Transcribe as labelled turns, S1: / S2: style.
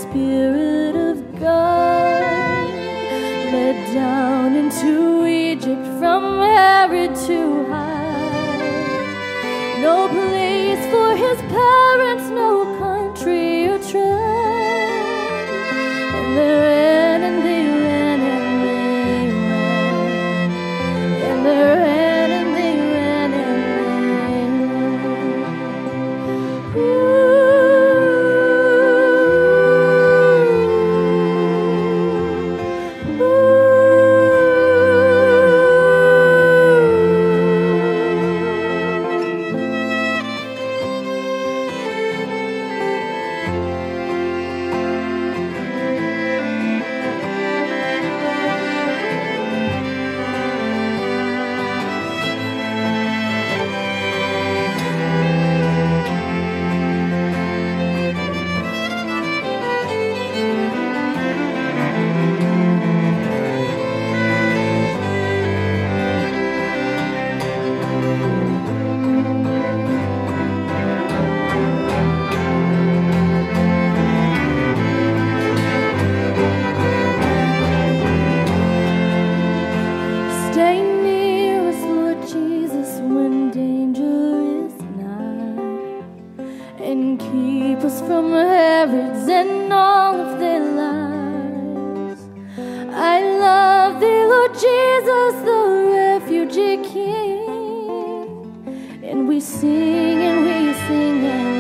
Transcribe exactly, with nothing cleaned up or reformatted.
S1: Spirit of God led down into Egypt from Herod to hide. No place for his parents, no country or tribe. And they ran and they ran and they ran. And they ran and they ran and they ran. Ooh. Stay near us, Lord Jesus, when danger is nigh, and keep us from Herods and all of their lies. I love thee, Lord Jesus, the refugee King, and we sing and we sing and